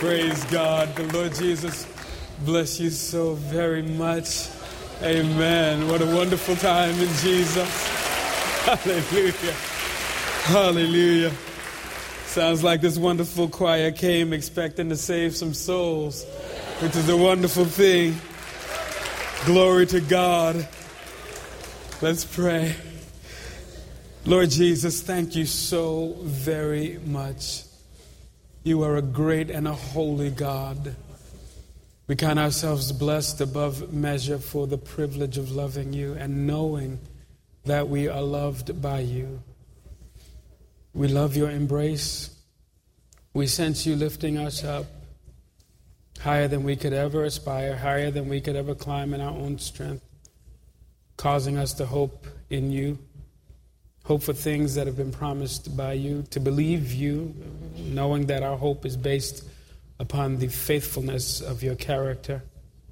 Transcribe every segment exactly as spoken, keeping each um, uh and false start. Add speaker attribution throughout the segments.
Speaker 1: Praise God. The Lord Jesus bless you so very much. Amen. What a wonderful time in Jesus. Hallelujah. Hallelujah. Sounds like this wonderful choir came expecting to save some souls, which is a wonderful thing. Glory to God. Let's pray. Lord Jesus, thank you so very much. You are a great and a holy God. We count ourselves blessed above measure for the privilege of loving you and knowing that we are loved by you. We love your embrace. We sense you lifting us up higher than we could ever aspire, higher than we could ever climb in our own strength, causing us to hope in you. Hope for things that have been promised by you, to believe you, knowing that our hope is based upon the faithfulness of your character,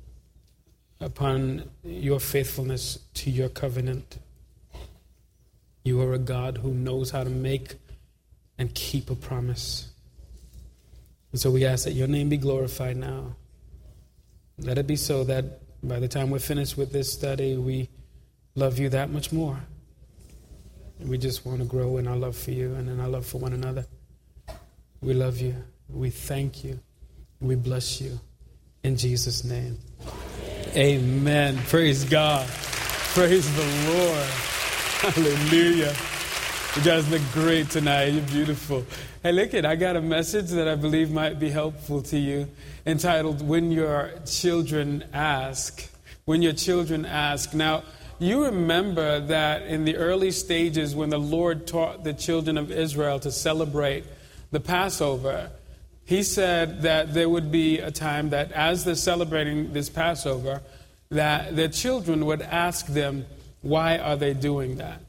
Speaker 1: upon your faithfulness to your covenant. You are a God who knows how to make and keep a promise. And so we ask that your name be glorified now. Let it be so that by the time we're finished with this study, we love you that much more. We just want to grow in our love for you and in our love for one another. We love you. We thank you. We bless you. In Jesus' name. Amen. Amen. Praise God. Praise the Lord. Hallelujah. You guys look great tonight. You're beautiful. Hey, look it. I got a message that I believe might be helpful to you, entitled, When Your Children Ask. When Your Children Ask. Now, you remember that in the early stages when the Lord taught the children of Israel to celebrate the Passover, he said that there would be a time that as they're celebrating this Passover, that their children would ask them, why are they doing that?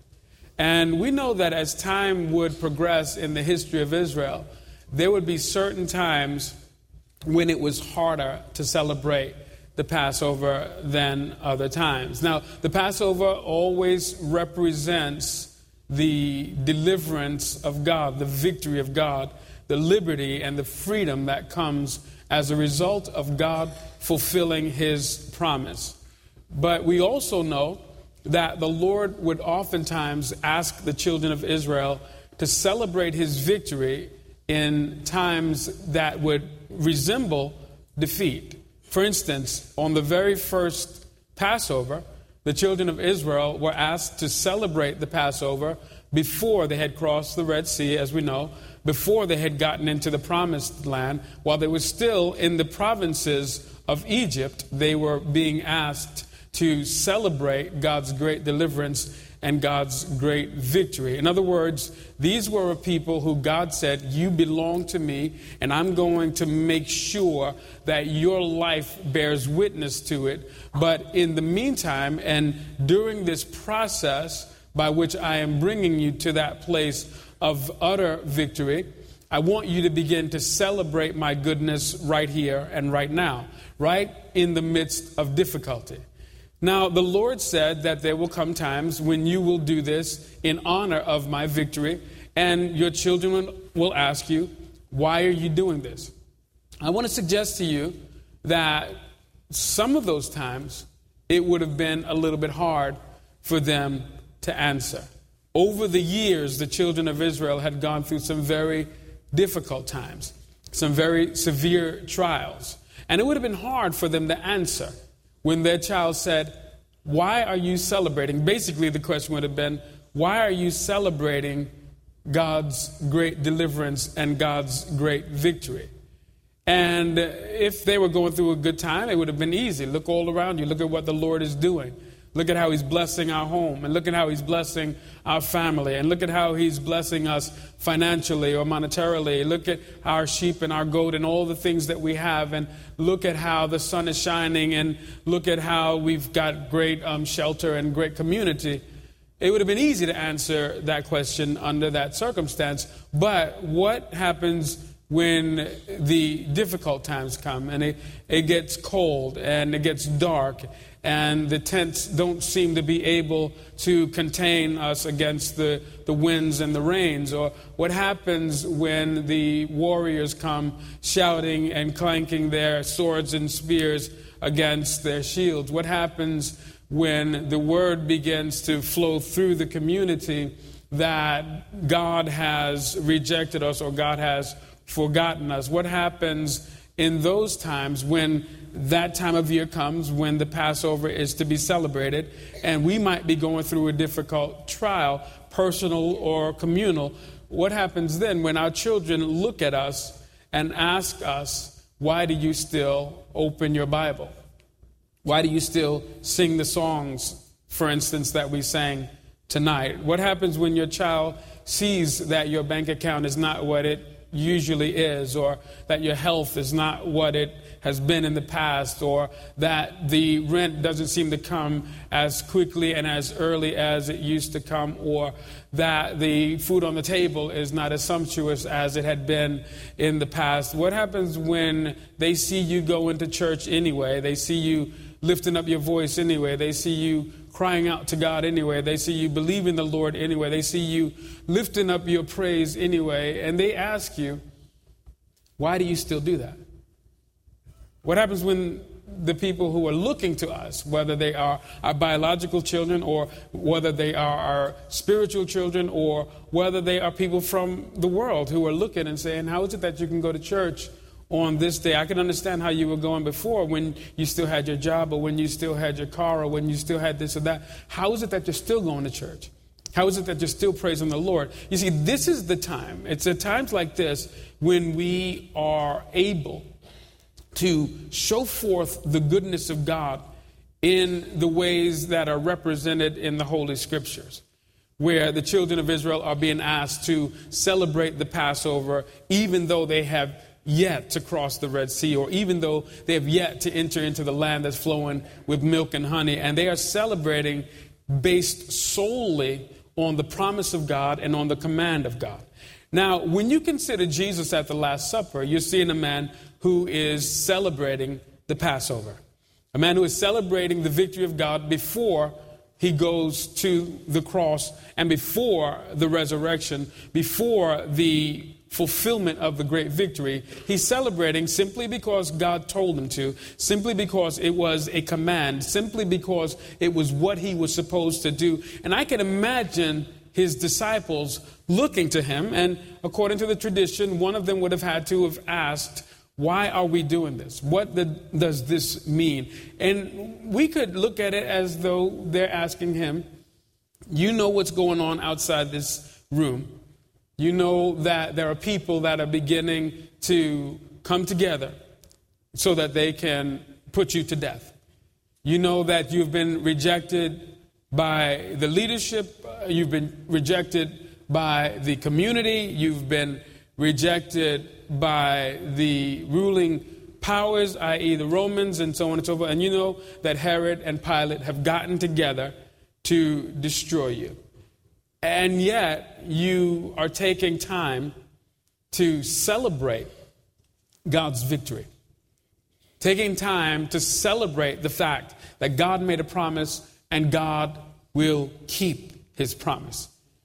Speaker 1: And we know that as time would progress in the history of Israel, there would be certain times when it was harder to celebrate the Passover than other times. Now, the Passover always represents the deliverance of God, the victory of God, the liberty and the freedom that comes as a result of God fulfilling his promise. But we also know that the Lord would oftentimes ask the children of Israel to celebrate his victory in times that would resemble defeat. For instance, on the very first Passover, the children of Israel were asked to celebrate the Passover before they had crossed the Red Sea, as we know, before they had gotten into the Promised Land. While they were still in the provinces of Egypt, they were being asked to celebrate God's great deliverance and God's great victory. In other words, these were a people who God said, you belong to me, and I'm going to make sure that your life bears witness to it. But in the meantime, and during this process by which I am bringing you to that place of utter victory, I want you to begin to celebrate my goodness right here and right now, right in the midst of difficulty. Now, the Lord said that there will come times when you will do this in honor of my victory, and your children will ask you, why are you doing this? I want to suggest to you that some of those times it would have been a little bit hard for them to answer. Over the years, the children of Israel had gone through some very difficult times, some very severe trials, and it would have been hard for them to answer. When their child said, why are you celebrating? Basically, the question would have been, why are you celebrating God's great deliverance and God's great victory? And if they were going through a good time, it would have been easy. Look all around you. Look at what the Lord is doing. Look at how he's blessing our home, and look at how he's blessing our family, and look at how he's blessing us financially or monetarily. Look at our sheep and our goat and all the things that we have, and look at how the sun is shining, and look at how we've got great um, shelter and great community. It would have been easy to answer that question under that circumstance. But what happens when the difficult times come and it, it gets cold and it gets dark and the tents don't seem to be able to contain us against the, the winds and the rains? Or what happens when the warriors come shouting and clanking their swords and spears against their shields? What happens when the word begins to flow through the community that God has rejected us or God has forgotten us? What happens in those times when that time of year comes, when the Passover is to be celebrated, and we might be going through a difficult trial, personal or communal? What happens then when our children look at us and ask us, why do you still open your Bible? Why do you still sing the songs, for instance, that we sang tonight? What happens when your child sees that your bank account is not what it usually is, or that your health is not what it has been in the past, or that the rent doesn't seem to come as quickly and as early as it used to come, or that the food on the table is not as sumptuous as it had been in the past? What happens when they see you go into church anyway? They see you lifting up your voice anyway. They see you crying out to God anyway. They see you believing the Lord anyway. They see you lifting up your praise anyway. And they ask you, why do you still do that? What happens when the people who are looking to us, whether they are our biological children or whether they are our spiritual children or whether they are people from the world who are looking and saying, how is it that you can go to church on this day? I can understand how you were going before when you still had your job or when you still had your car or when you still had this or that. How is it that you're still going to church? How is it that you're still praising the Lord? You see, this is the time. It's at times like this when we are able to show forth the goodness of God in the ways that are represented in the Holy Scriptures, where the children of Israel are being asked to celebrate the Passover even though they have yet to cross the Red Sea, or even though they have yet to enter into the land that's flowing with milk and honey. And they are celebrating based solely on the promise of God and on the command of God. Now, when you consider Jesus at the Last Supper, you're seeing a man who is celebrating the Passover, a man who is celebrating the victory of God before he goes to the cross and before the resurrection, before the fulfillment of the great victory. He's celebrating simply because God told him to, simply because it was a command, simply because it was what he was supposed to do. And I can imagine his disciples looking to him, and according to the tradition, one of them would have had to have asked, why are we doing this? What the, does this mean? And we could look at it as though they're asking him, you know what's going on outside this room. You know that there are people that are beginning to come together so that they can put you to death. You know that you've been rejected by the leadership. You've been rejected by the community. You've been rejected by the ruling powers, that is the Romans and so on and so forth. And you know that Herod and Pilate have gotten together to destroy you. And yet you are taking time to celebrate God's victory. Taking time to celebrate the fact that God made a promise and God will keep his promise.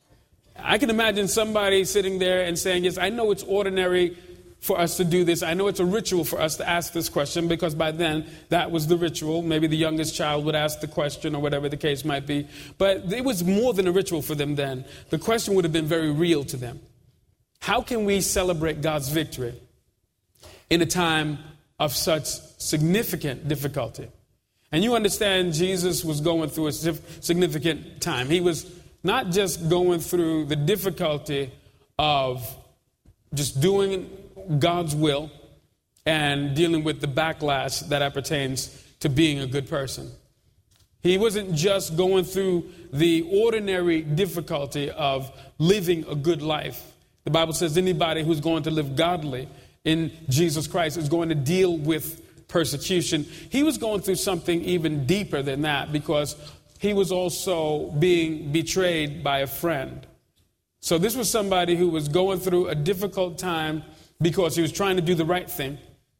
Speaker 1: I can imagine somebody sitting there and saying, yes, I know it's ordinary for us to do this. I know it's a ritual for us to ask this question, because by then that was the ritual. Maybe the youngest child would ask the question or whatever the case might be. But it was more than a ritual for them then. The question would have been very real to them. How can we celebrate God's victory in a time of such significant difficulty? And you understand Jesus was going through a significant time. He was not just going through the difficulty of just doing God's will and dealing with the backlash that appertains to being a good person. He wasn't just going through the ordinary difficulty of living a good life. The Bible says anybody who's going to live godly in Jesus Christ is going to deal with persecution. He was going through something even deeper than that, because he was also being betrayed by a friend. So this was somebody who was going through a difficult time because he was trying to do the right thing.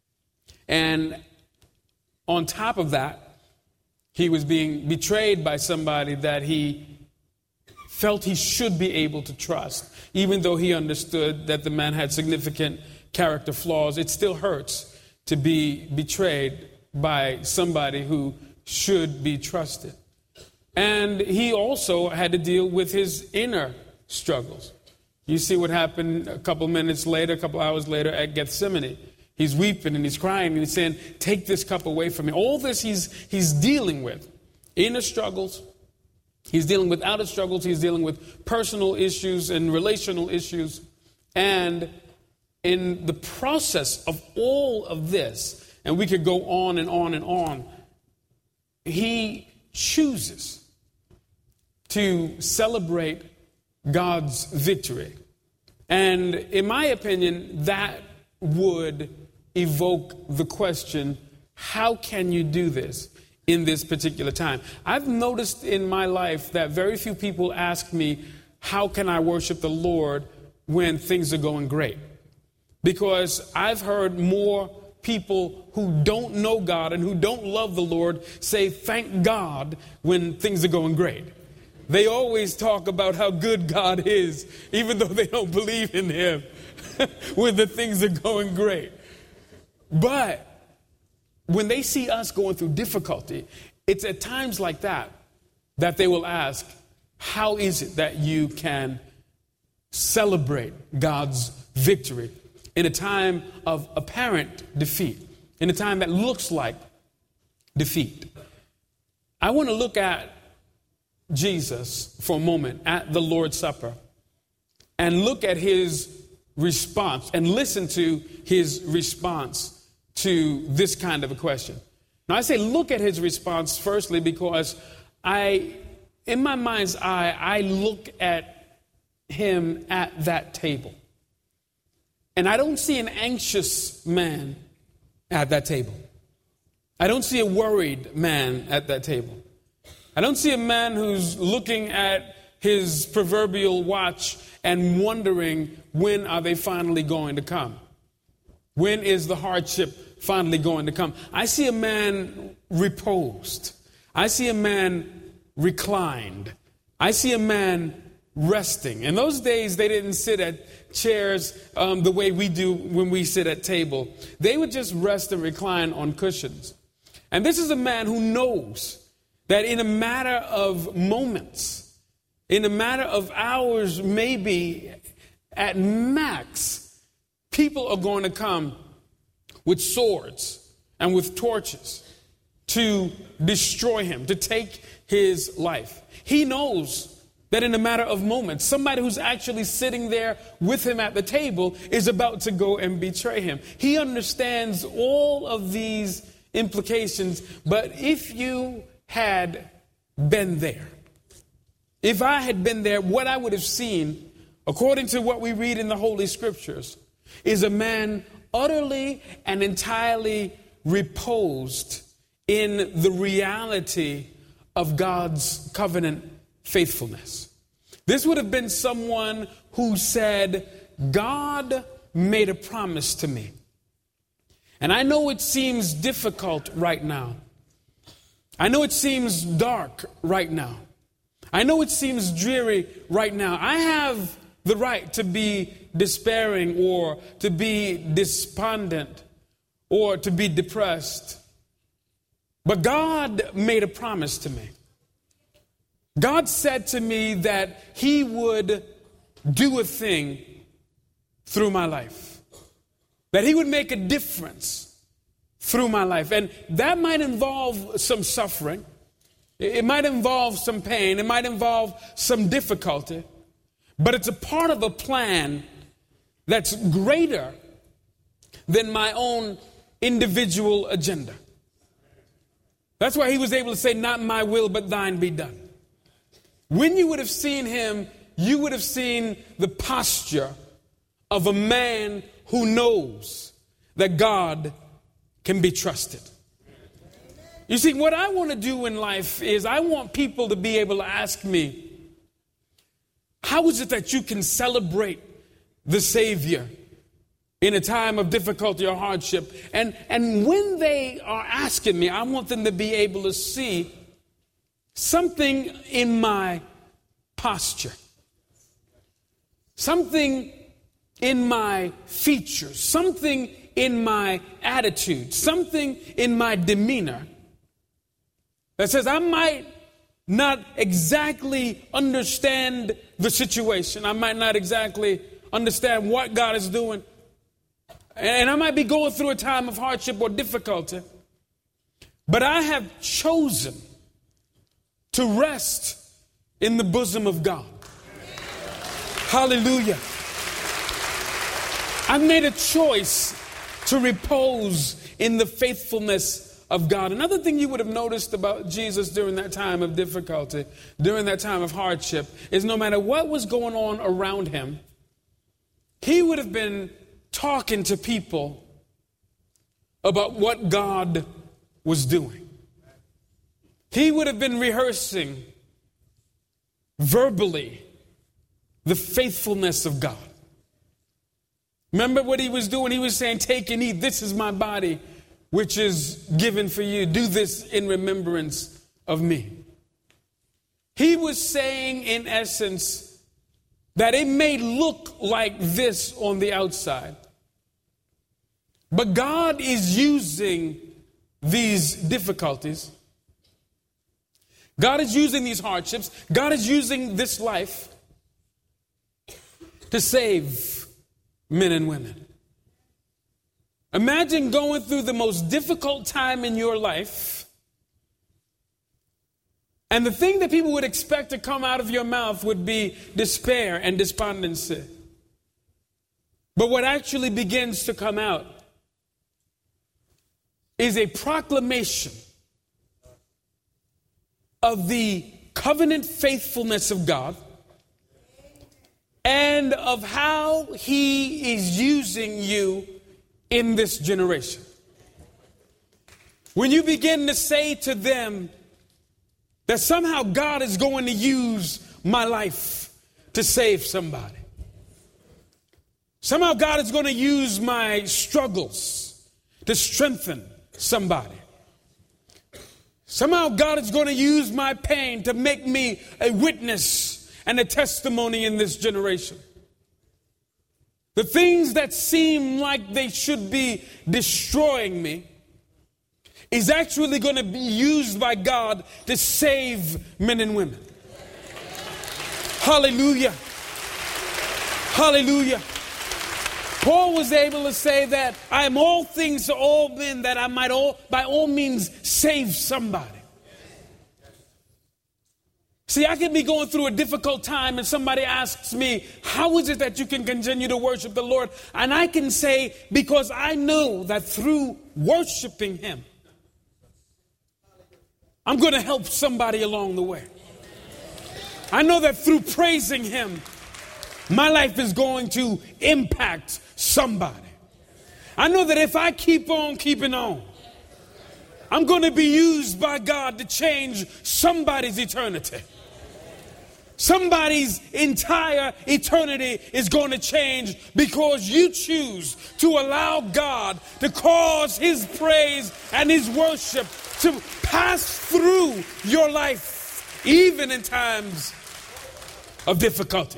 Speaker 1: And on top of that, he was being betrayed by somebody that he felt he should be able to trust. Even though he understood that the man had significant character flaws, it still hurts to be betrayed by somebody who should be trusted. And he also had to deal with his inner struggles. You see what happened a couple minutes later, a couple hours later at Gethsemane. He's weeping and he's crying and he's saying, take this cup away from me. All this he's he's dealing with. Inner struggles. He's dealing with outer struggles. He's dealing with personal issues and relational issues. And in the process of all of this, and we could go on and on and on, he chooses to celebrate God's victory. And in my opinion, that would evoke the question, how can you do this in this particular time? I've noticed in my life that very few people ask me, how can I worship the Lord when things are going great? Because I've heard more people who don't know God and who don't love the Lord say, thank God when things are going great. They always talk about how good God is, even though they don't believe in him when the things are going great. But when they see us going through difficulty, it's at times like that that they will ask, how is it that you can celebrate God's victory in a time of apparent defeat, in a time that looks like defeat? I want to look at Jesus for a moment at the Lord's Supper and look at his response and listen to his response to this kind of a question. Now, I say look at his response firstly because I, in my mind's eye, I look at him at that table. And I don't see an anxious man at that table. I don't see a worried man at that table. I don't see a man who's looking at his proverbial watch and wondering, when are they finally going to come? When is the hardship finally going to come? I see a man reposed. I see a man reclined. I see a man resting. In those days, they didn't sit at chairs um, the way we do when we sit at table. They would just rest and recline on cushions. And this is a man who knows that in a matter of moments, in a matter of hours, maybe at max, people are going to come with swords and with torches to destroy him, to take his life. He knows that in a matter of moments, somebody who's actually sitting there with him at the table is about to go and betray him. He understands all of these implications, but if you had been there, if I had been there, what I would have seen, according to what we read in the Holy Scriptures, is a man utterly and entirely reposed in the reality of God's covenant faithfulness. This would have been someone who said, God made a promise to me. And I know it seems difficult right now. I know it seems dark right now. I know it seems dreary right now. I have the right to be despairing or to be despondent or to be depressed. But God made a promise to me. God said to me that he would do a thing through my life, that he would make a difference through my life. And that might involve some suffering. It might involve some pain. It might involve some difficulty. But it's a part of a plan that's greater than my own individual agenda. That's why he was able to say, not my will, but thine be done. When you would have seen him, you would have seen the posture of a man who knows that God can be trusted. You see, what I want to do in life is I want people to be able to ask me, how is it that you can celebrate the Savior in a time of difficulty or hardship. And, and when they are asking me, I want them to be able to see something in my posture, something in my features, something in my attitude, something in my demeanor that says I might not exactly understand the situation. I might not exactly understand what God is doing. And I might be going through a time of hardship or difficulty. But I have chosen to rest in the bosom of God. Hallelujah. I've made a choice to repose in the faithfulness of God. Another thing you would have noticed about Jesus during that time of difficulty, during that time of hardship, is no matter what was going on around him, he would have been talking to people about what God was doing. He would have been rehearsing verbally the faithfulness of God. Remember what he was doing? He was saying, take and eat. This is my body, which is given for you. Do this in remembrance of me. He was saying, in essence, that it may look like this on the outside, but God is using these difficulties. God is using these hardships. God is using this life to save men and women. Imagine going through the most difficult time in your life, and the thing that people would expect to come out of your mouth would be despair and despondency. But what actually begins to come out is a proclamation of the covenant faithfulness of God and of how he is using you in this generation. When you begin to say to them that somehow God is going to use my life to save somebody. Somehow God is going to use my struggles to strengthen somebody. Somehow God is going to use my pain to make me a witness and a testimony in this generation. The things that seem like they should be destroying me is actually going to be used by God to save men and women. Hallelujah. Hallelujah. Paul was able to say that I am all things to all men, that I might all, by all means save somebody. See, I can be going through a difficult time and somebody asks me, how is it that you can continue to worship the Lord? And I can say, because I know that through worshiping him, I'm going to help somebody along the way. I know that through praising him, my life is going to impact somebody. I know that if I keep on keeping on, I'm going to be used by God to change somebody's eternity. Somebody's entire eternity is going to change because you choose to allow God to cause his praise and his worship to pass through your life, even in times of difficulty.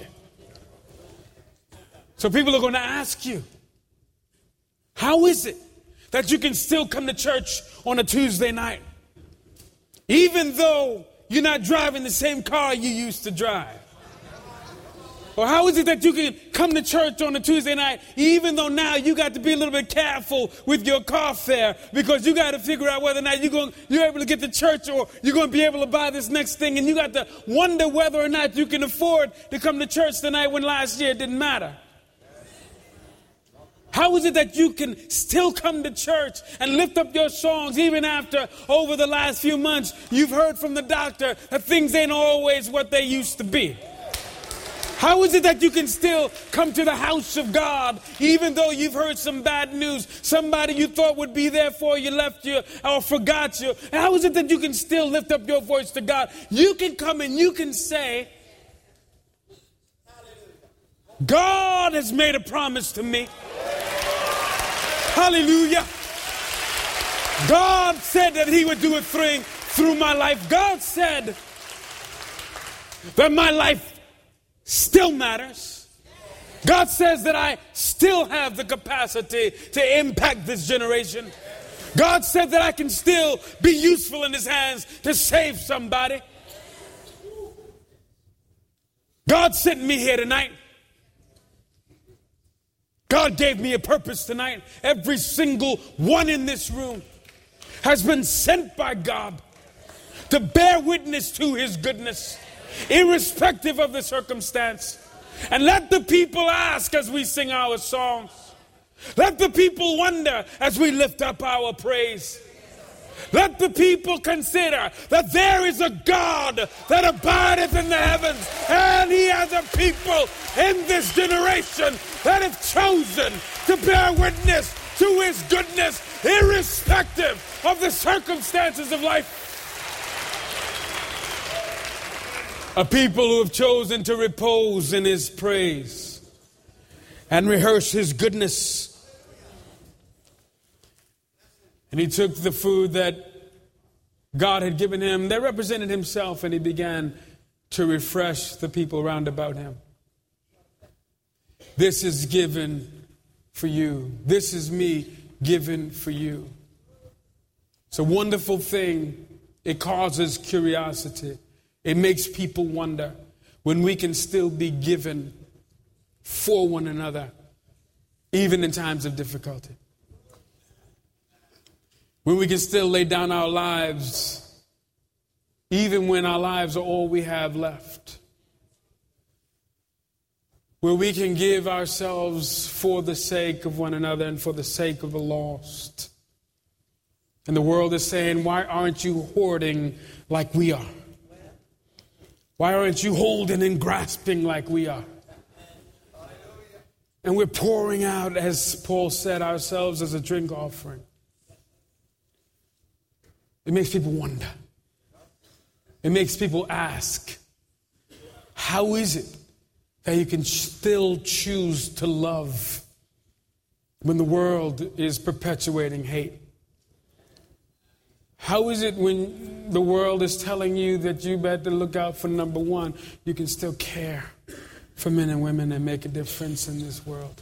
Speaker 1: So people are going to ask you, how is it that you can still come to church on a Tuesday night, even though you're not driving the same car you used to drive? Or how is it that you can come to church on a Tuesday night, even though now you got to be a little bit careful with your car fare because you got to figure out whether or not you're, going, you're able to get to church or you're going to be able to buy this next thing, and you got to wonder whether or not you can afford to come to church tonight when last year it didn't matter? How is it that you can still come to church and lift up your songs even after over the last few months you've heard from the doctor that things ain't always what they used to be? How is it that you can still come to the house of God even though you've heard some bad news? Somebody you thought would be there for you left you or forgot you. How is it that you can still lift up your voice to God? You can come and you can say, God has made a promise to me Hallelujah. God said that he would do a thing through my life. God said that my life still matters. God says that I still have the capacity to impact this generation. God said that I can still be useful in his hands to save somebody. God sent me here tonight. God gave me a purpose tonight. Every single one in this room has been sent by God to bear witness to his goodness, irrespective of the circumstance. And let the people ask as we sing our songs. Let the people wonder as we lift up our praise. Let the people consider that there is a God that abideth in the heavens, and he has a people in this generation that have chosen to bear witness to his goodness, irrespective of the circumstances of life. A people who have chosen to repose in his praise and rehearse his goodness. And he took the food that God had given him that represented himself, and he began to refresh the people round about him. This is given for you. This is me given for you. It's a wonderful thing. It causes curiosity. It makes people wonder when we can still be given for one another, even in times of difficulty. When we can still lay down our lives, even when our lives are all we have left. Where we can give ourselves for the sake of one another and for the sake of the lost. And the world is saying, why aren't you hoarding like we are? Why aren't you holding and grasping like we are? And we're pouring out, as Paul said, ourselves as a drink offering. It makes people wonder. It makes people ask, how is it that you can still choose to love when the world is perpetuating hate? How is it when the world is telling you that you better look out for number one, you can still care for men and women and make a difference in this world?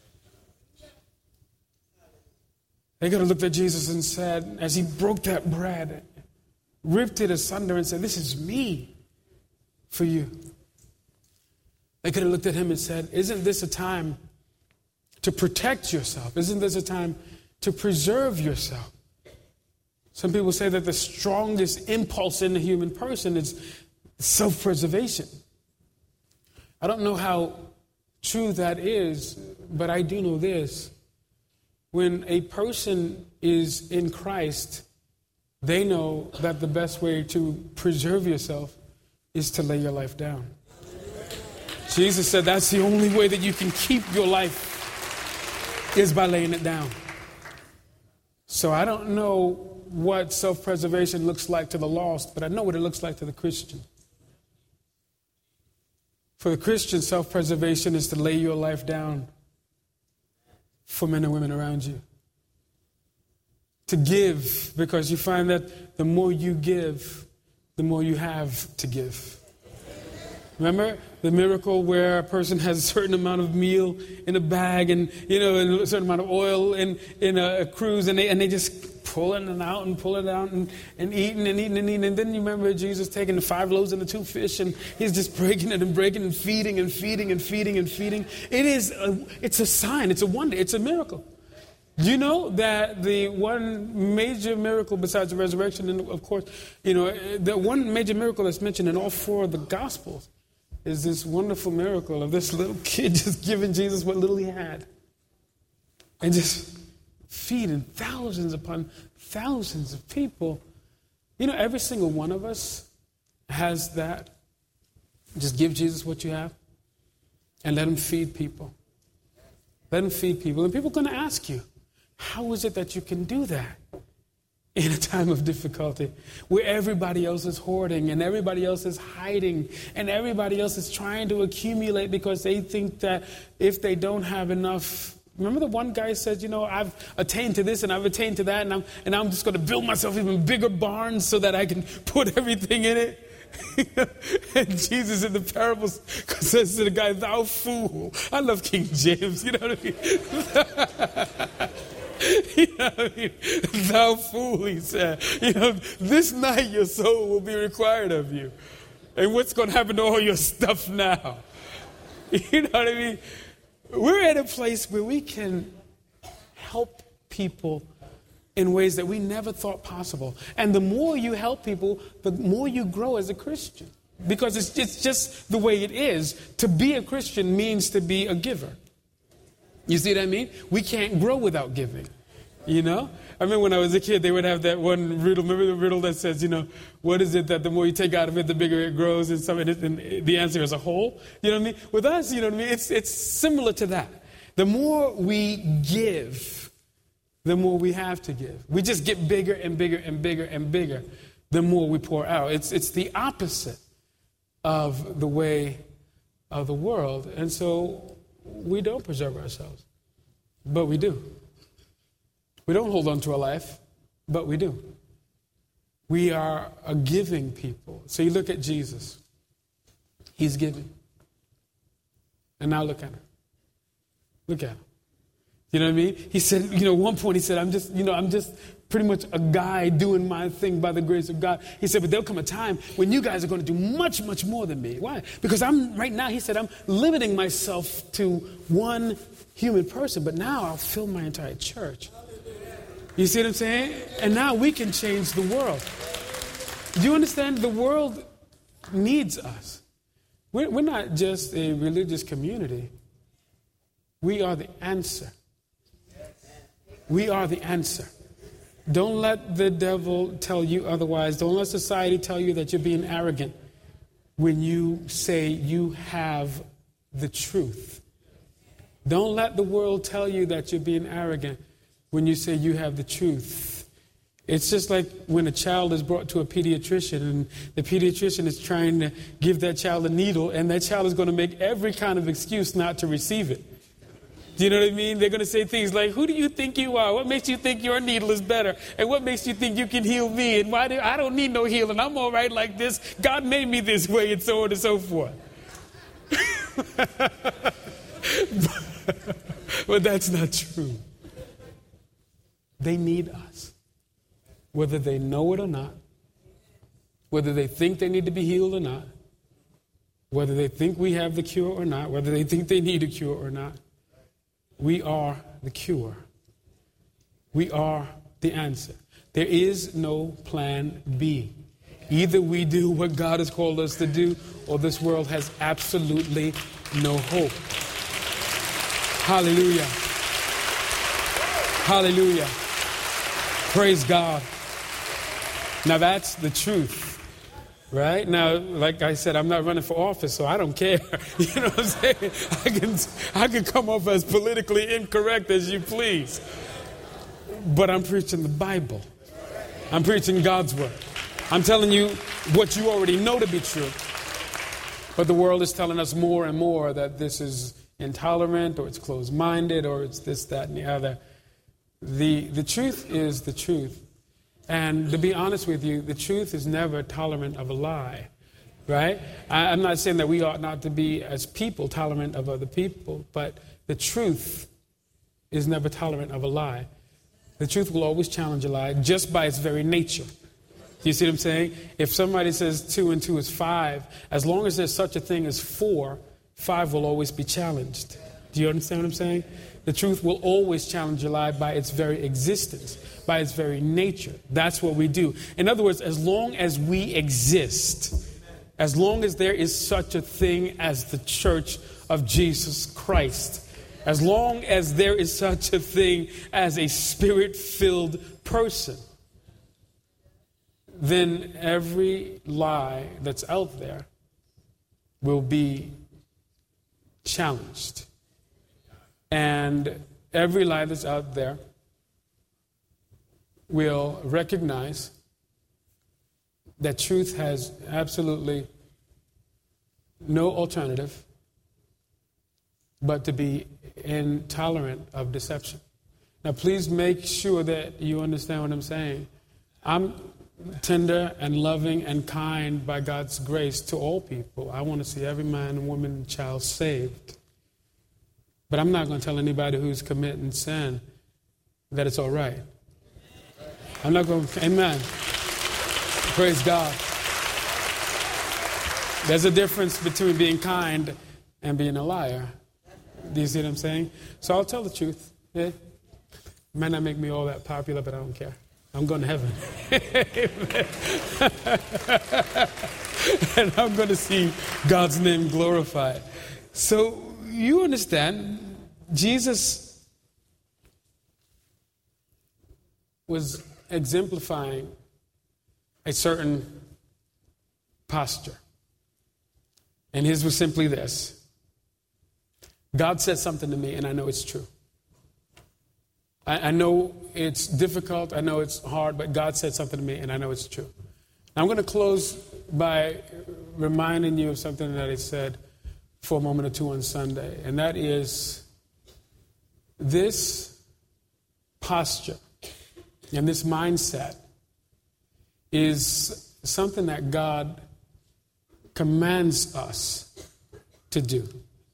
Speaker 1: They could have looked at Jesus and said, as he broke that bread, ripped it asunder and said, this is me for you. They could have looked at him and said, isn't this a time to protect yourself? Isn't this a time to preserve yourself? Some people say that the strongest impulse in the human person is self-preservation. I don't know how true that is, but I do know this. When a person is in Christ, they know that the best way to preserve yourself is to lay your life down. Jesus said that's the only way that you can keep your life is by laying it down. So I don't know what self-preservation looks like to the lost, but I know what it looks like to the Christian. For the Christian, self-preservation is to lay your life down for men and women around you. To give, because you find that the more you give, the more you have to give. Remember the miracle where a person has a certain amount of meal in a bag and, you know, and a certain amount of oil in, in a, a cruise, and they and they just pulling it out and pulling it out and, and eating and eating and eating. And then you remember Jesus taking the five loaves and the two fish, and he's just breaking it and breaking and feeding and feeding and feeding and feeding. It is a, it's a sign, it's a wonder, it's a miracle. Do you know that the one major miracle besides the resurrection, and of course, you know, the one major miracle that's mentioned in all four of the Gospels is this wonderful miracle of this little kid just giving Jesus what little he had. And just feeding thousands upon thousands of people. You know, every single one of us has that. Just give Jesus what you have and let him feed people. Let him feed people. And people are going to ask you, how is it that you can do that in a time of difficulty where everybody else is hoarding and everybody else is hiding and everybody else is trying to accumulate because they think that if they don't have enough Remember the one guy said, you know, I've attained to this and I've attained to that, and I'm, and I'm just going to build myself even bigger barns so that I can put everything in it. And Jesus in the parables says to the guy, thou fool. I love King James, you know what I mean? You know what I mean? Thou fool, he said. You know, this night your soul will be required of you. And what's going to happen to all your stuff now? You know what I mean? We're at a place where we can help people in ways that we never thought possible. And the more you help people, the more you grow as a Christian. Because it's, it's just the way it is. To be a Christian means to be a giver. You see what I mean? We can't grow without giving. You know? I remember when I was a kid, they would have that one riddle. Remember the riddle that says, you know, what is it that the more you take out of it, the bigger it grows? And, some, and the answer is a hole. You know what I mean? With us, you know what I mean? It's, it's similar to that. The more we give, the more we have to give. We just get bigger and bigger and bigger and bigger the more we pour out. It's, it's the opposite of the way of the world. And so we don't preserve ourselves, but we do. We don't hold on to our life, but we do. We are a giving people. So you look at Jesus. He's giving. And now look at him. Look at him. You know what I mean? He said, you know, at one point he said, I'm just, you know, I'm just pretty much a guy doing my thing by the grace of God. He said, but there'll come a time when you guys are going to do much, much more than me. Why? Because I'm, right now, he said, I'm limiting myself to one human person, but now I'll fill my entire church. You see what I'm saying? And now we can change the world. Do you understand? The world needs us. We're, we're not just a religious community. We are the answer. We are the answer. Don't let the devil tell you otherwise. Don't let society tell you that you're being arrogant when you say you have the truth. Don't let the world tell you that you're being arrogant when you say you have the truth. It's just like when a child is brought to a pediatrician and the pediatrician is trying to give that child a needle, and that child is going to make every kind of excuse not to receive it. Do you know what I mean? They're going to say things like, who do you think you are? What makes you think your needle is better? And what makes you think you can heal me? And why do I don't need no healing? I'm all right like this. God made me this way, and so on and so forth. but, but that's not true. They need us. Whether they know it or not, whether they think they need to be healed or not, whether they think we have the cure or not, whether they think they need a cure or not, we are the cure. We are the answer. There is no plan B. Either we do what God has called us to do, or this world has absolutely no hope. Hallelujah. Hallelujah. Praise God. Now that's the truth, right? Now, like I said, I'm not running for office, so I don't care. You know what I'm saying? I can, I can come off as politically incorrect as you please. But I'm preaching the Bible. I'm preaching God's word. I'm telling you what you already know to be true. But the world is telling us more and more that this is intolerant, or it's closed-minded, or it's this, that, and the other. The, the truth is the truth. And to be honest with you, the truth is never tolerant of a lie, right? I, I'm not saying that we ought not to be, as people, tolerant of other people, but the truth is never tolerant of a lie. The truth will always challenge a lie just by its very nature. You see what I'm saying? If somebody says two and two is five, as long as there's such a thing as four, five will always be challenged. Do you understand what I'm saying? The truth will always challenge a lie by its very existence, by its very nature. That's what we do. In other words, as long as we exist, as long as there is such a thing as the Church of Jesus Christ, as long as there is such a thing as a spirit-filled person, then every lie that's out there will be challenged. And every lie that's out there will recognize that truth has absolutely no alternative but to be intolerant of deception. Now, please make sure that you understand what I'm saying. I'm tender and loving and kind by God's grace to all people. I want to see every man, woman, and child saved. But I'm not going to tell anybody who's committing sin that it's all right. I'm not going to, amen. Praise God. There's a difference between being kind and being a liar. Do you see what I'm saying? So I'll tell the truth. Yeah. Might not make me all that popular, but I don't care. I'm going to heaven. And I'm going to see God's name glorified. So you understand, Jesus was exemplifying a certain posture. And his was simply this. God said something to me, and I know it's true. I, I know it's difficult. I know it's hard, but God said something to me, and I know it's true. Now, I'm going to close by reminding you of something that he said for a moment or two on Sunday, and that is this posture and this mindset is something that God commands us to do.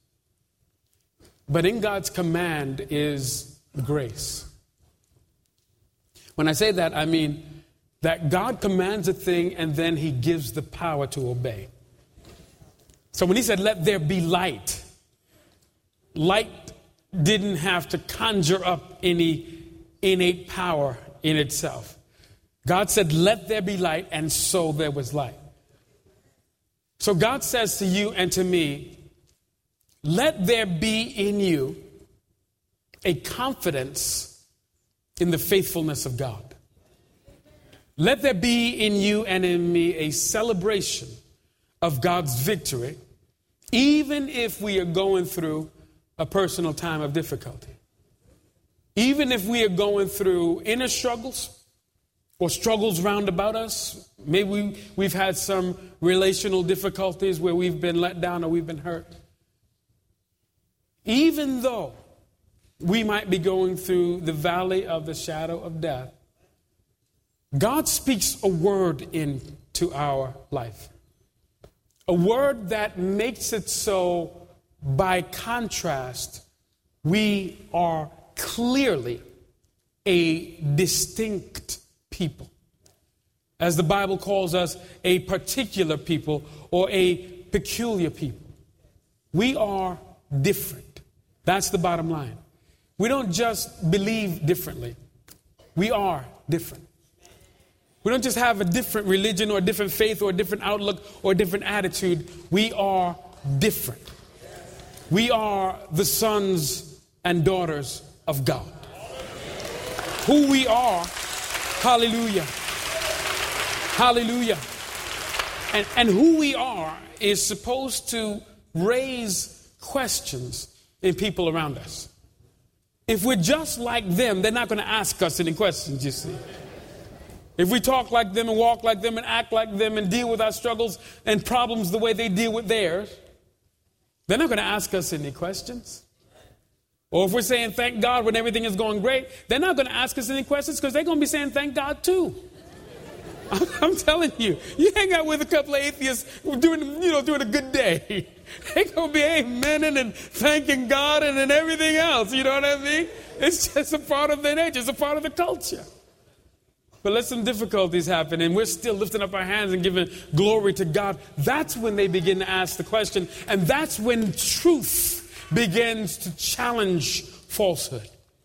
Speaker 1: But in God's command is grace. When I say that, I mean that God commands a thing and then he gives the power to obey. So when he said, let there be light, light didn't have to conjure up any innate power in itself. God said, let there be light, and so there was light. So God says to you and to me, let there be in you a confidence in the faithfulness of God. Let there be in you and in me a celebration of God's victory, even if we are going through a personal time of difficulty. Even if we are going through inner struggles or struggles round about us. Maybe we, we've had some relational difficulties where we've been let down or we've been hurt. Even though we might be going through the valley of the shadow of death, God speaks a word into our life. A word that makes it so, by contrast, we are clearly a distinct people. As the Bible calls us, a particular people or a peculiar people. We are different. That's the bottom line. We don't just believe differently. We are different. We don't just have a different religion or a different faith or a different outlook or a different attitude. We are different. We are the sons and daughters of God. Who we are, hallelujah, hallelujah. And, and who we are is supposed to raise questions in people around us. If we're just like them, they're not going to ask us any questions, you see. If we talk like them and walk like them and act like them and deal with our struggles and problems the way they deal with theirs, they're not going to ask us any questions. Or if we're saying thank God when everything is going great, they're not going to ask us any questions because they're going to be saying thank God too. I'm, I'm telling you, you hang out with a couple of atheists doing, you know, doing a good day. They're going to be amening and thanking God and, and everything else. You know what I mean? It's just a part of their nature. It's a part of the culture. But let some difficulties happen and we're still lifting up our hands and giving glory to God. That's when they begin to ask the question. And that's when truth begins to challenge falsehood.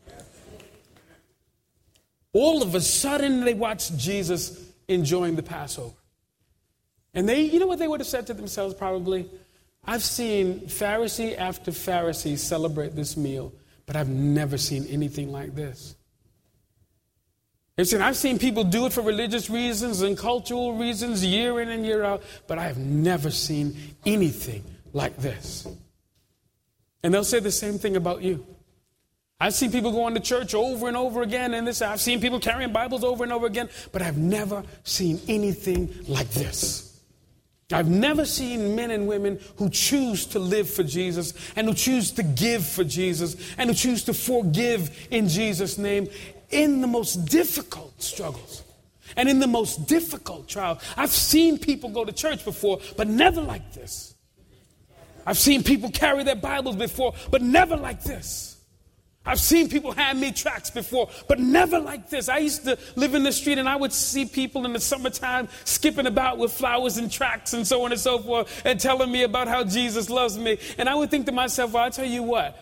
Speaker 1: All of a sudden they watch Jesus enjoying the Passover. And they, you know what they would have said to themselves probably? I've seen Pharisee after Pharisee celebrate this meal, but I've never seen anything like this. They've said, I've seen people do it for religious reasons and cultural reasons year in and year out, but I've never seen anything like this. And they'll say the same thing about you. I've seen people going to church over and over again, and this. I've seen people carrying Bibles over and over again, but I've never seen anything like this. I've never seen men and women who choose to live for Jesus and who choose to give for Jesus and who choose to forgive in Jesus' name in the most difficult struggles and in the most difficult trials. I've seen people go to church before, but never like this. I've seen people carry their Bibles before, but never like this. I've seen people hand me tracts before, but never like this. I used to live in the street and I would see people in the summertime skipping about with flowers and tracts and so on and so forth and telling me about how Jesus loves me. And I would think to myself, well, I'll tell you what,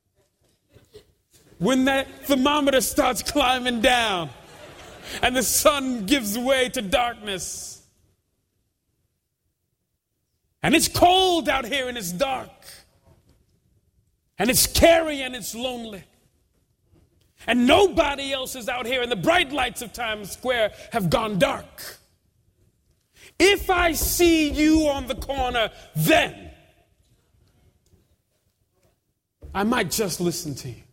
Speaker 1: when that thermometer starts climbing down and the sun gives way to darkness and it's cold out here and it's dark and it's scary and it's lonely, and nobody else is out here, and the bright lights of Times Square have gone dark. If I see you on the corner, then I might just listen to you.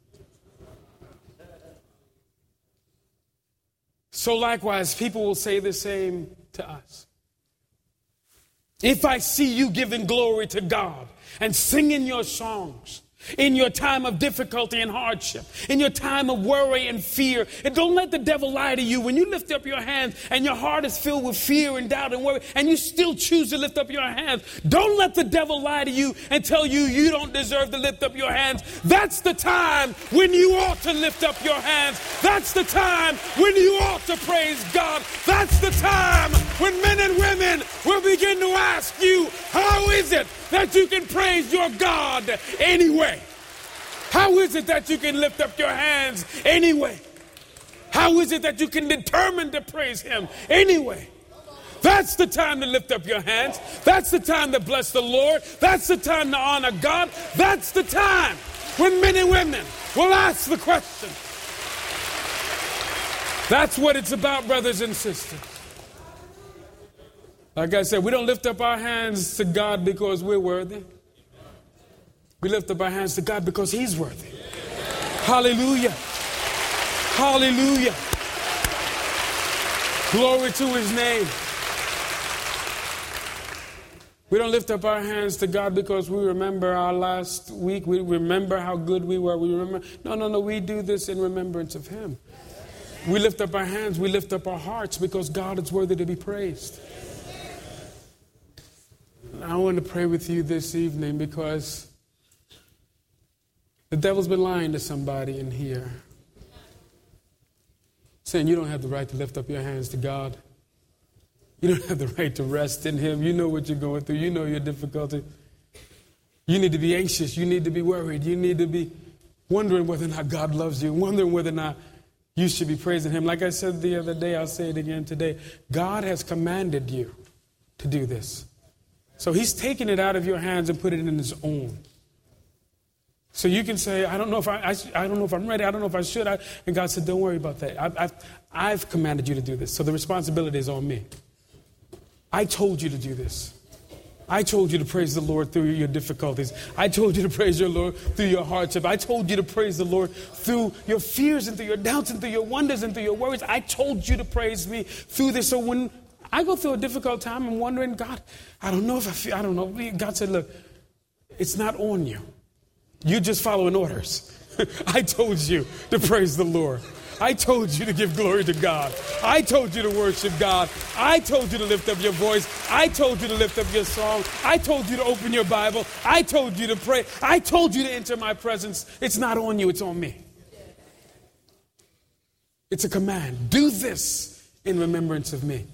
Speaker 1: So likewise, people will say the same to us. If I see you giving glory to God and singing your songs, in your time of difficulty and hardship, in your time of worry and fear. And don't let the devil lie to you. When you lift up your hands and your heart is filled with fear and doubt and worry, and you still choose to lift up your hands, don't let the devil lie to you and tell you you don't deserve to lift up your hands. That's the time when you ought to lift up your hands. That's the time when you ought to praise God. That's the time when men and women will begin to ask you, how is it that you can praise your God anyway? How is it that you can lift up your hands anyway? How is it that you can determine to praise him anyway? That's the time to lift up your hands. That's the time to bless the Lord. That's the time to honor God. That's the time when men and women will ask the question. That's what it's about, brothers and sisters. Like I said, we don't lift up our hands to God because we're worthy. We lift up our hands to God because he's worthy. Hallelujah. Hallelujah. Glory to his name. We don't lift up our hands to God because we remember our last week. We remember how good we were. We remember. No, no, no. We do this in remembrance of him. We lift up our hands. We lift up our hearts because God is worthy to be praised. I want to pray with you this evening because the devil's been lying to somebody in here, saying you don't have the right to lift up your hands to God. You don't have the right to rest in him. You know what you're going through. You know your difficulty. You need to be anxious. You need to be worried. You need to be wondering whether or not God loves you, wondering whether or not you should be praising him. Like I said the other day, I'll say it again today. God has commanded you to do this. So he's taken it out of your hands and put it in his own. So you can say, I don't know if I, I, I don't know if I'm ready. I don't know if I should. I, and God said, don't worry about that. I, I've, I've commanded you to do this. So the responsibility is on me. I told you to do this. I told you to praise the Lord through your difficulties. I told you to praise your Lord through your hardship. I told you to praise the Lord through your fears and through your doubts and through your wonders and through your worries. I told you to praise me through this. So when I go through a difficult time, I'm wondering, God, I don't know if I feel, I don't know. God said, look, it's not on you. You're just following orders. I told you to praise the Lord. I told you to give glory to God. I told you to worship God. I told you to lift up your voice. I told you to lift up your song. I told you to open your Bible. I told you to pray. I told you to enter my presence. It's not on you, it's on me. It's a command. Do this in remembrance of me.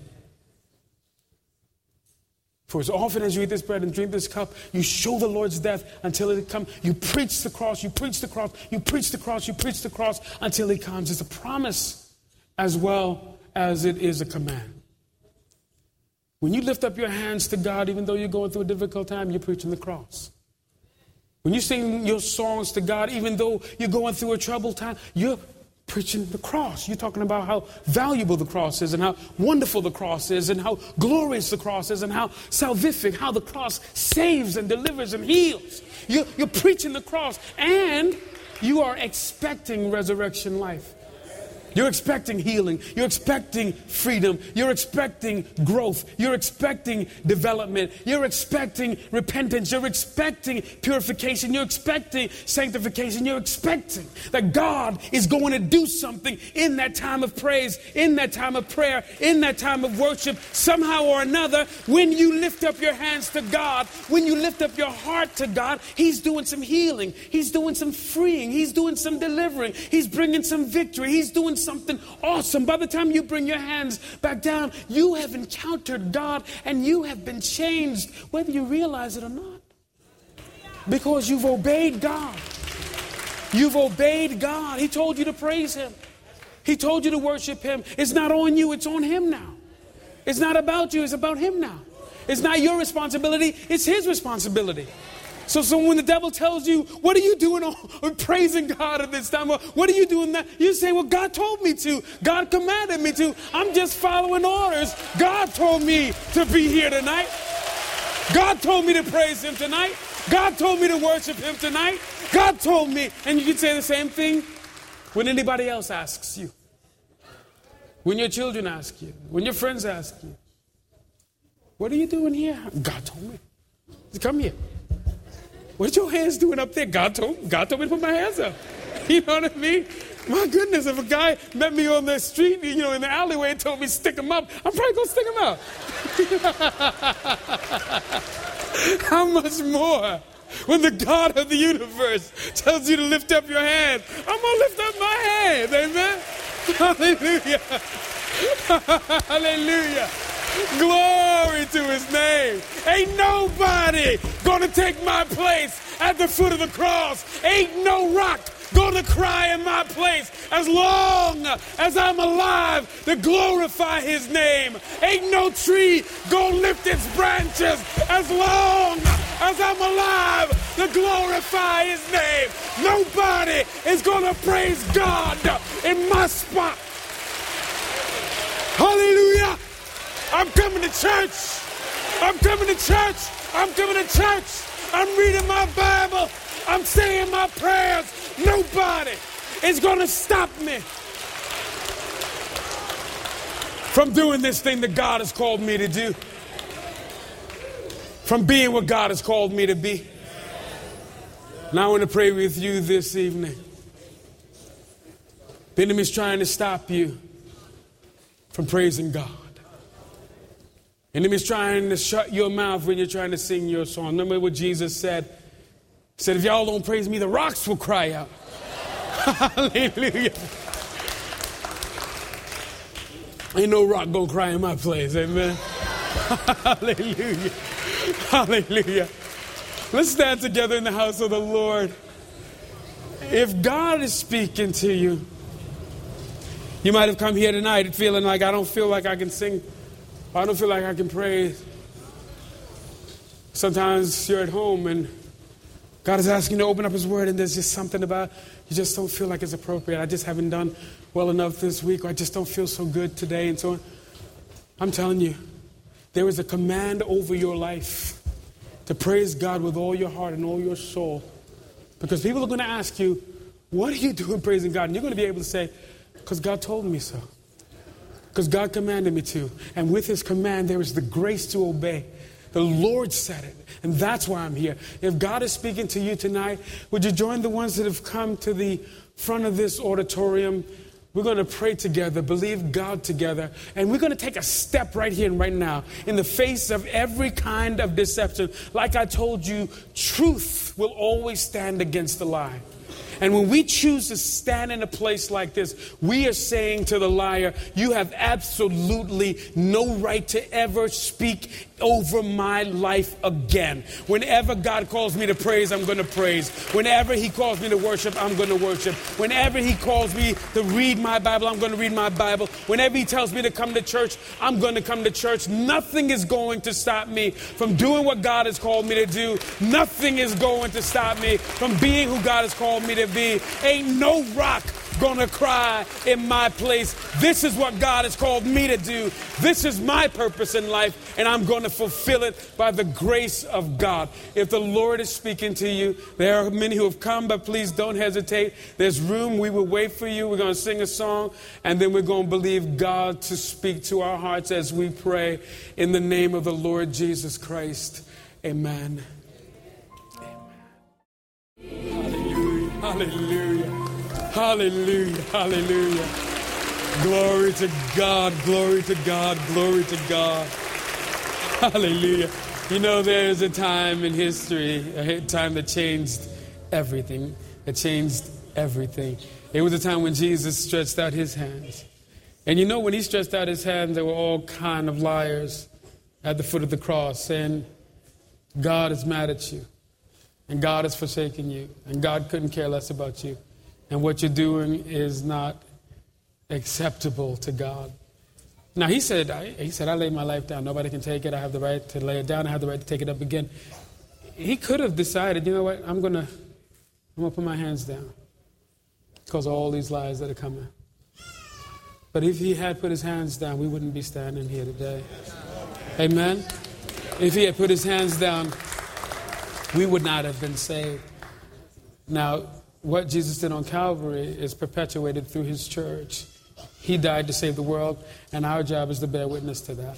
Speaker 1: For as often as you eat this bread and drink this cup, you show the Lord's death until it comes. You preach the cross, you preach the cross, you preach the cross, you preach the cross until he comes. It's a promise as well as it is a command. When you lift up your hands to God, even though you're going through a difficult time, you're preaching the cross. When you sing your songs to God, even though you're going through a troubled time, you're preaching the cross. You're talking about how valuable the cross is and how wonderful the cross is and how glorious the cross is and how salvific, how the cross saves and delivers and heals. You're, you're preaching the cross and you are expecting resurrection life. You're expecting healing. You're expecting freedom. You're expecting growth. You're expecting development. You're expecting repentance. You're expecting purification. You're expecting sanctification. You're expecting that God is going to do something in that time of praise, in that time of prayer, in that time of worship, somehow or another. When you lift up your hands to God, when you lift up your heart to God, He's doing some healing. He's doing some freeing. He's doing some delivering. He's bringing some victory. He's doing something awesome. By the time you bring your hands back down, you have encountered God and you have been changed, whether you realize it or not. Because you've obeyed God. You've obeyed God. He told you to praise Him. He told you to worship Him. It's not on you, it's on Him now. It's not about you, it's about Him now. It's not your responsibility, it's His responsibility. So, so when the devil tells you, what are you doing on praising God at this time? Or what are you doing that? You say, well, God told me to. God commanded me to. I'm just following orders. God told me to be here tonight. God told me to praise Him tonight. God told me to worship Him tonight. God told me. And you can say the same thing when anybody else asks you. When your children ask you. When your friends ask you. What are you doing here? God told me. Come here. What your hands doing up there? God told, God told me to put my hands up. You know what I mean? My goodness, if a guy met me on the street, you know, in the alleyway and told me stick him up, I'm probably going to stick him up. How much more when the God of the universe tells you to lift up your hands? I'm going to lift up my hands. Amen? Hallelujah. Hallelujah. Glory to His name. Ain't nobody gonna take my place at the foot of the cross. Ain't no rock gonna cry in my place as long as I'm alive to glorify His name. Ain't no tree gonna lift its branches as long as I'm alive to glorify His name. Nobody is gonna praise God in my spot. Hallelujah. I'm coming to church. I'm coming to church. I'm coming to church. I'm reading my Bible. I'm saying my prayers. Nobody is going to stop me from doing this thing that God has called me to do. From being what God has called me to be. Now I want to pray with you this evening. The enemy's trying to stop you from praising God. The enemy's trying to shut your mouth when you're trying to sing your song. Remember what Jesus said? He said, if y'all don't praise me, the rocks will cry out. Hallelujah. Ain't no rock gonna cry in my place. Amen. Hallelujah. Hallelujah. Let's stand together in the house of the Lord. If God is speaking to you, you might have come here tonight feeling like I don't feel like I can sing. I don't feel like I can praise. Sometimes you're at home and God is asking you to open up His Word and there's just something about you just don't feel like it's appropriate. I just haven't done well enough this week, or I just don't feel so good today and so on. I'm telling you, there is a command over your life to praise God with all your heart and all your soul. Because people are going to ask you, what are you doing praising God? And you're going to be able to say, because God told me so. Because God commanded me to. And with His command, there is the grace to obey. The Lord said it. And that's why I'm here. If God is speaking to you tonight, would you join the ones that have come to the front of this auditorium? We're going to pray together, believe God together. And we're going to take a step right here and right now in the face of every kind of deception. Like I told you, truth will always stand against the lie. And when we choose to stand in a place like this, we are saying to the liar, you have absolutely no right to ever speak over my life again. Whenever God calls me to praise, I'm going to praise. Whenever He calls me to worship, I'm going to worship. Whenever He calls me to read my Bible, I'm going to read my Bible. Whenever He tells me to come to church, I'm going to come to church. Nothing is going to stop me from doing what God has called me to do. Nothing is going to stop me from being who God has called me to be. Ain't no rock gonna cry in my place. This is what God has called me to do. This is my purpose in life, and I'm going to fulfill it by the grace of God. If the Lord is speaking to you, there are many who have come, but please don't hesitate. There's room. We will wait for you. We're going to sing a song, and then we're going to believe God to speak to our hearts as we pray in the name of the Lord Jesus Christ. Amen. Amen. Hallelujah. Hallelujah. Hallelujah, hallelujah. Glory to God, glory to God, glory to God. Hallelujah. You know, there's a time in history, a time that changed everything. It changed everything. It was a time when Jesus stretched out his hands. And you know, when he stretched out his hands, there were all kind of liars at the foot of the cross saying, God is mad at you, and God has forsaken you, and God couldn't care less about you. And what you're doing is not acceptable to God. Now, he said, I, he said, I laid my life down. Nobody can take it. I have the right to lay it down. I have the right to take it up again. He could have decided, you know what, I'm going to I'm gonna put my hands down because of all these lies that are coming. But if he had put his hands down, we wouldn't be standing here today. Amen? If he had put his hands down, we would not have been saved. Now, what Jesus did on Calvary is perpetuated through his church. He died to save the world, and our job is to bear witness to that.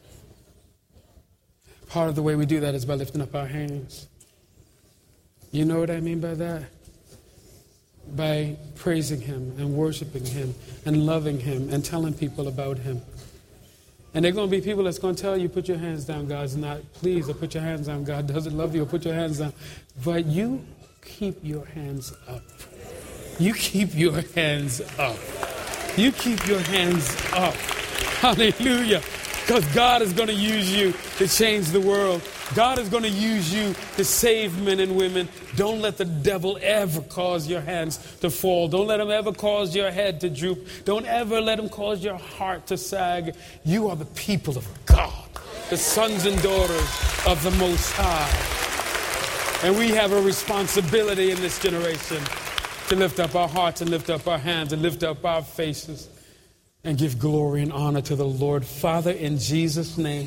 Speaker 1: Part of the way we do that is by lifting up our hands. You know what I mean by that? By praising him and worshiping him and loving him and telling people about him. And there are going to be people that's going to tell you, put your hands down, God's not pleased, or put your hands down, God doesn't love you, or put your hands down. But you keep your hands up. You keep your hands up. You keep your hands up. Hallelujah. Because God is going to use you to change the world. God is going to use you to save men and women. Don't let the devil ever cause your hands to fall. Don't let him ever cause your head to droop. Don't ever let him cause your heart to sag. You are the people of God, the sons and daughters of the Most High. And we have a responsibility in this generation to lift up our hearts and lift up our hands and lift up our faces and give glory and honor to the Lord. Father, in Jesus' name,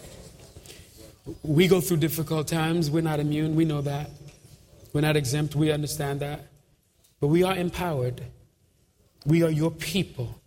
Speaker 1: we go through difficult times. We're not immune. We know that. We're not exempt. We understand that. But we are empowered. We are your people.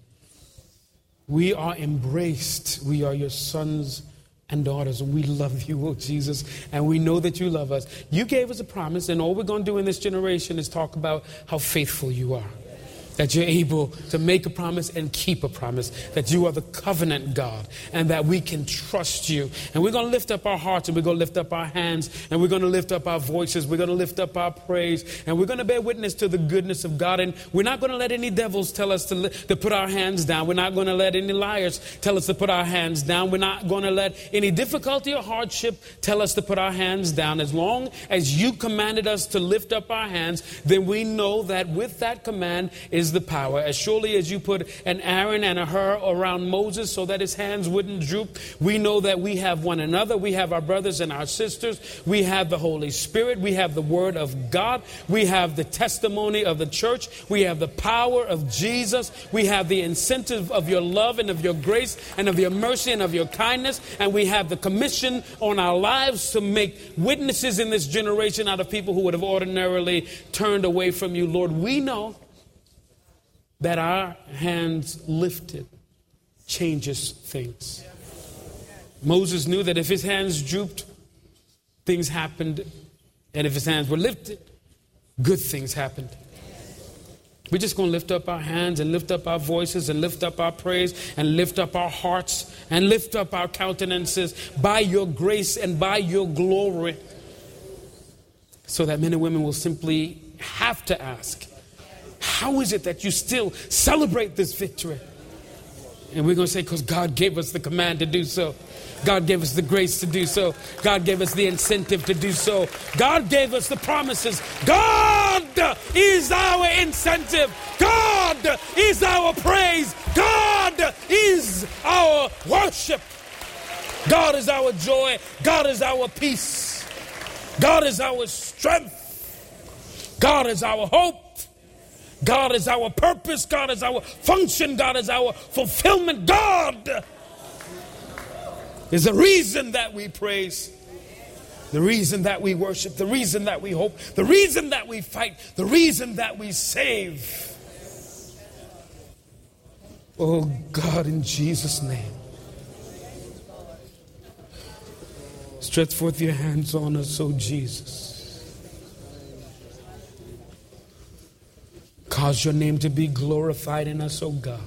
Speaker 1: We are embraced. We are your sons and daughters, and we love you, oh Jesus, and we know that you love us. You gave us a promise, and all we're going to do in this generation is talk about how faithful you are. That you're able to make a promise and keep a promise. That you are the covenant God and that we can trust you. And we're going to lift up our hearts and we're going to lift up our hands and we're going to lift up our voices. We're going to lift up our praise and we're going to bear witness to the goodness of God. And we're not going to let any devils tell us to, li- to put our hands down. We're not going to let any liars tell us to put our hands down. We're not going to let any difficulty or hardship tell us to put our hands down. As long as you commanded us to lift up our hands, then we know that with that command is the power. As surely as you put an Aaron and a Hur around Moses so that his hands wouldn't droop, we know that we have one another. We have our brothers and our sisters. We have the Holy Spirit. We have the Word of God. We have the testimony of the church. We have the power of Jesus. We have the incentive of your love and of your grace and of your mercy and of your kindness. And we have the commission on our lives to make witnesses in this generation out of people who would have ordinarily turned away from you. Lord, we know that our hands lifted changes things. Moses knew that if his hands drooped, things happened. And if his hands were lifted, good things happened. We're just going to lift up our hands and lift up our voices and lift up our praise and lift up our hearts and lift up our countenances by your grace and by your glory, so that men and women will simply have to ask, how is it that you still celebrate this victory? And we're going to say, because God gave us the command to do so. God gave us the grace to do so. God gave us the incentive to do so. God gave us the promises. God is our incentive. God is our praise. God is our worship. God is our joy. God is our peace. God is our strength. God is our hope. God is our purpose. God is our function. God is our fulfillment. God is the reason that we praise, the reason that we worship, the reason that we hope, the reason that we fight, the reason that we save. Oh God, in Jesus' name, stretch forth your hands on us, oh Jesus. Cause your name to be glorified in us, oh God.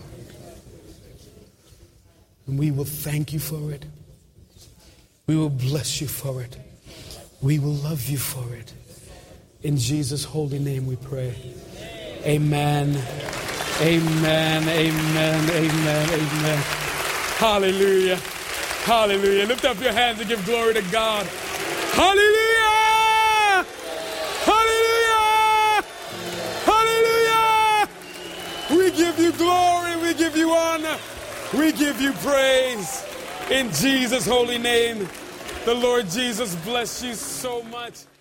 Speaker 1: And we will thank you for it. We will bless you for it. We will love you for it. In Jesus' holy name we pray. Amen. Amen. Amen. Amen. Amen. Hallelujah. Hallelujah. Lift up your hands and give glory to God. Hallelujah. Hallelujah. Hallelujah. We give you glory. We give you honor. We give you praise. In Jesus' holy name, the Lord Jesus bless you so much.